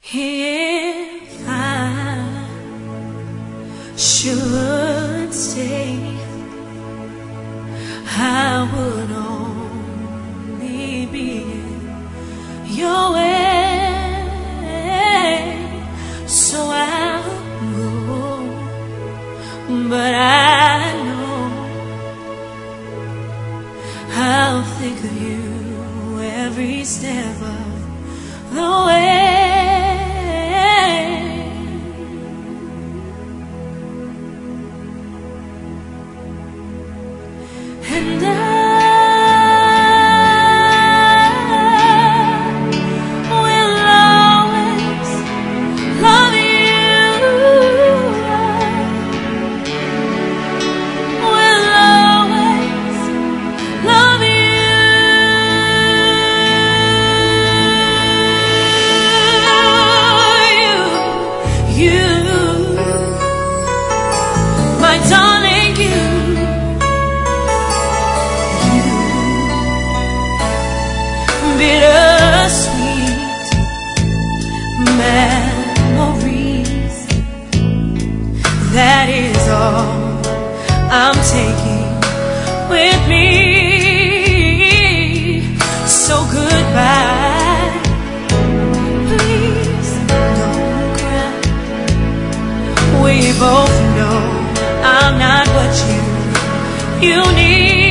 If I should stay, I would only be in your way. So I'll go, but I know I'll think of you every step of the way. And I will always love you. I will always love you. You, my darling, you. Bittersweet memories, that is all I'm taking with me. So goodbye, please don't cry. We both know I'm not what you need.